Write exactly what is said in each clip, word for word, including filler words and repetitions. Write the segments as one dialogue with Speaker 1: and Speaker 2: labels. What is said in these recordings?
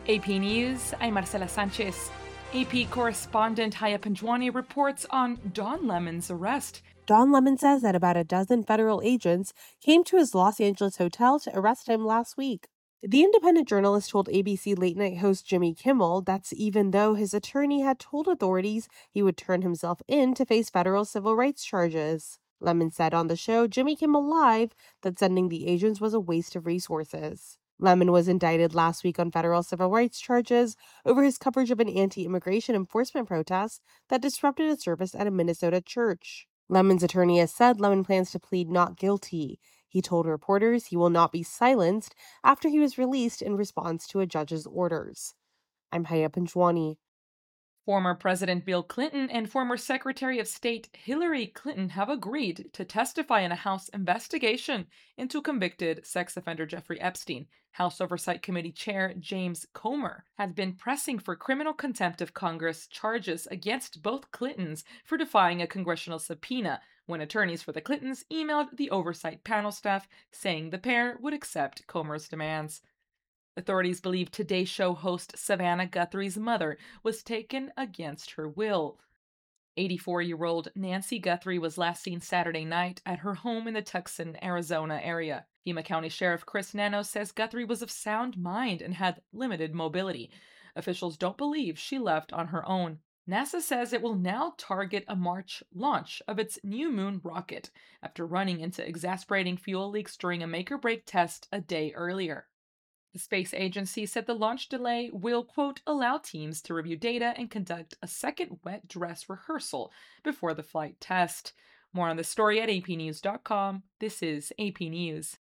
Speaker 1: A P News, I'm Marcela Sanchez. A P correspondent Haya Panjwani reports on Don Lemon's arrest.
Speaker 2: Don Lemon says that about a dozen federal agents came to his Los Angeles hotel to arrest him last week. The independent journalist told A B C late night host Jimmy Kimmel that's even though his attorney had told authorities he would turn himself in to face federal civil rights charges. Lemon said on the show Jimmy Kimmel Live that sending the agents was a waste of resources. Lemon was indicted last week on federal civil rights charges over his coverage of an anti-immigration enforcement protest that disrupted a service at a Minnesota church. Lemon's attorney has said Lemon plans to plead not guilty. He told reporters he will not be silenced after he was released in response to a judge's orders. I'm Haya Panjwani.
Speaker 1: Former President Bill Clinton and former Secretary of State Hillary Clinton have agreed to testify in a House investigation into convicted sex offender Jeffrey Epstein. House Oversight Committee Chair James Comer has been pressing for criminal contempt of Congress charges against both Clintons for defying a congressional subpoena, when attorneys for the Clintons emailed the oversight panel staff saying the pair would accept Comer's demands. Authorities believe Today Show host Savannah Guthrie's mother was taken against her will. eighty-four-year-old Nancy Guthrie was last seen Saturday night at her home in the Tucson, Arizona area. Pima County Sheriff Chris Nano says Guthrie was of sound mind and had limited mobility. Officials don't believe she left on her own. NASA says it will now target a March launch of its New Moon rocket after running into exasperating fuel leaks during a make-or-break test a day earlier. The space agency said the launch delay will, quote, allow teams to review data and conduct a second wet dress rehearsal before the flight test. More on the story at A P news dot com. This is A P News.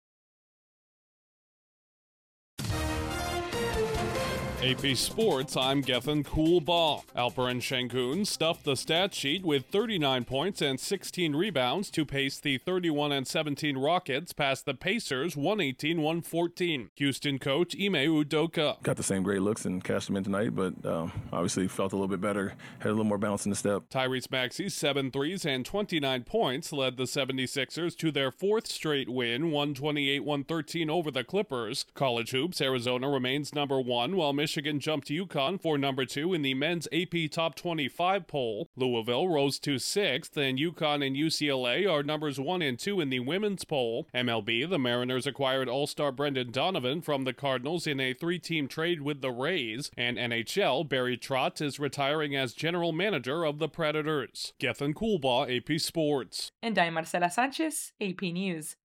Speaker 3: A P Sports, I'm Gethin Coolbaugh. Alperen Sengun stuffed the stat sheet with thirty-nine points and sixteen rebounds to pace the thirty-one and seventeen Rockets past the Pacers one eighteen to one fourteen. Houston coach Ime Udoka.
Speaker 4: Got the same great looks and cashed them in tonight, but um, obviously felt a little bit better, had a little more bounce in the step.
Speaker 3: Tyrese Maxey's seven threes and twenty-nine points led the seventy-sixers to their fourth straight win, one twenty-eight to one thirteen over the Clippers. College hoops, Arizona remains number one, while Michigan Michigan jumped UConn for number two in the men's A P Top twenty-five poll. Louisville rose to sixth, and UConn and U C L A are numbers one and two in the women's poll. M L B, the Mariners acquired All-Star Brendan Donovan from the Cardinals in a three-team trade with the Rays, and N H L, Barry Trotz is retiring as general manager of the Predators. Gethin Coolbaugh, A P Sports.
Speaker 1: And I'm Marcela Sanchez, A P News.